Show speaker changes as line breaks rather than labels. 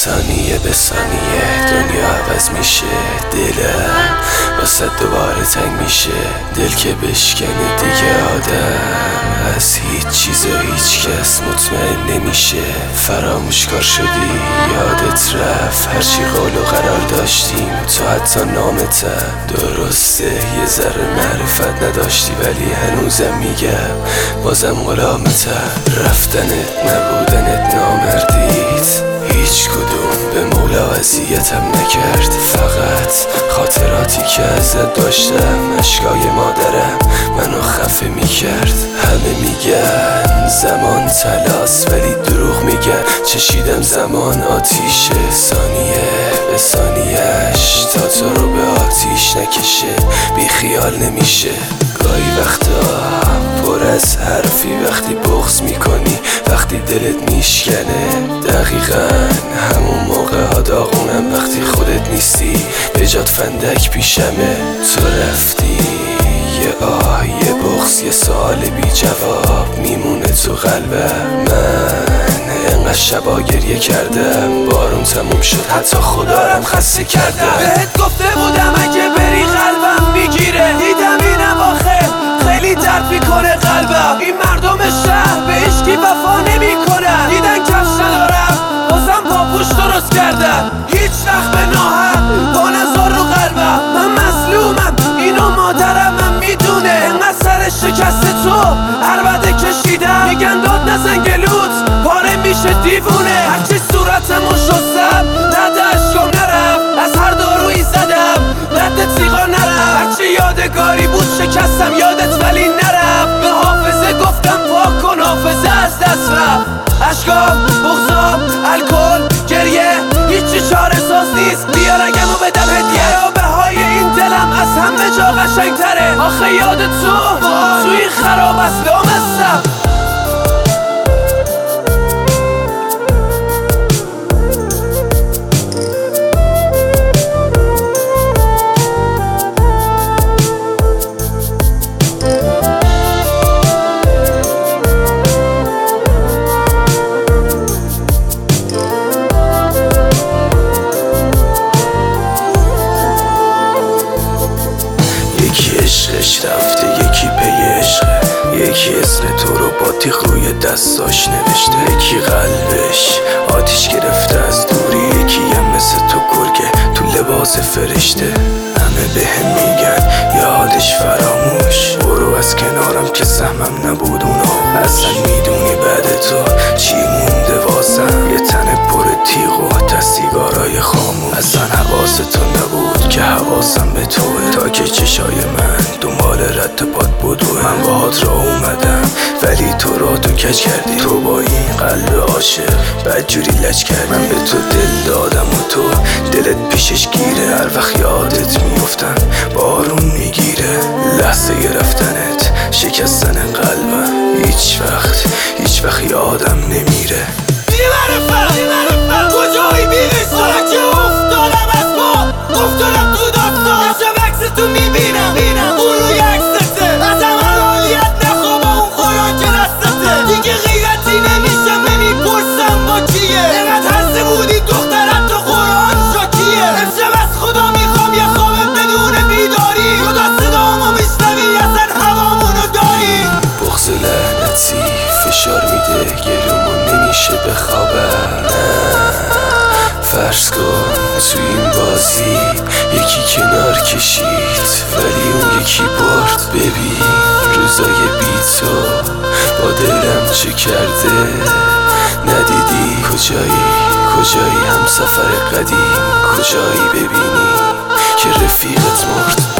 ثانیه به ثانیه دنیا عوض میشه، دلم واسه دوباره تنگ میشه. دل که بشکنه دیگه آدم از هیچ چیز و هیچ کس مطمئن نمیشه. فراموش کار شدی یادت رفت هرچی قول و قرار داشتیم، تو حتی نامتم درسته یه ذره معرفت نداشتی، ولی هنوزم میگم بازم غلامتم. رفتنت نبودنت نامردیت هیچ کدوم به مولا اذیتم نکرد، فقط خاطراتی که ازت داشتم اشکای مادرم منو خفه میکرد. همه میگن زمان طلاست ولی دروغ میگن، چشیدم زمان آتیشه، ثانیه به ثانیهش تا تو رو به آتیش نکشه بی خیال نمیشه. گاهی وقتا پر از حرفی وقتی بغض میکنی، وقتی دلت میشکنه دقیقا همون موقع ها داغونم، وقتی خودت نیستی به جات فندک پیشمه. تو رفتی یه آه یه بغض یه سوال بی جواب میمونه تو قلبم. من انقدر شبا گریه کردم بارون تموم شد حتی خدارم خسته کردم.
بهت گفته بودم اگه بری قلبم میگیره، دیدم این اواخر خیلی درد میکنه قلبم. این مردم شهر به عشقی وفا نمیکنن، دیدن کفش ندارم بازم پاپوش درست کردن. هیچ وقت به ناحق با نزار رو قلبم، من مظلومم اینو مادرم هم میدونه. انقدر سر شکست تو عربده کشیدم، میگن داد نزن گلوت پاره میشه دیوونه. هرچی صورتمو شستم رد اشکام نرفت، از هر دارویی زدم رد تیغا نرفت. هرچی یادگاری بود شکستم یادت ولی نرفت، به حافظه گفتم پاک کن حافظه از دست رفت. اشکام بغضام الکل گریه هیچی چاره ساز نیست، بیا رگمو بدم هدیه. رابه این دلم از همه جا قشنگ تره، آخه یاد تو توی خراب است لامستم.
یکی عشقش رفته یکی پی عشقه، یکی اسم تو رو با تیغ روی دستاش نوشته، یکی قلبش آتیش گرفته از دوری، یکی هم مثل تو گرگه تو لباس فرشته. همه بهم میگن یادش فراموش، برو از کنارم که سهمم نبود اونو. اصلا میدونی بعد تو چی مونده واسم؟ یه تن پر تیغ و دستیگارای خاموش. اصلا حواس تو نبود که حواسم به توه، تا که چشای من دنبال رد پات بدوه. من باهات را اومدم ولی تو را تو کج کردی، تو با این قلب عاشق بدجوری لج کردی. من به تو دل دادم و تو دلت پیشش گیره، هر وقت یادت میفتم بارون میگیره. لحظه رفتنت شکستن قلبم هیچ وقت یادم نمیره.
کجایی بیرسان که افتادم از ما، افتادم تو داستان شب عکس تو میبینم اون روی عکسته، از عملیت نخواب اون قرآن که دستته. دیگه غیرتی نمیشم نمیپرسم با کیه، اینقدر هسته بودی دخترت تو قرآن شاکیه. امشب از خدا میخوام یه خواب بدون بیداری، خدا صدامو میشنوی اصلا هوامونو داری.
بغض لعنتی فشار میده گلومو نمیشه بخوابم. فرض کن تو این بازی یکی کنار کشید ولی اون یکی برد. ببین روزای بی تو با دلم چه کرده، ندیدی کجایی هم سفر قدیم، کجایی ببینی که رفیقت مرد.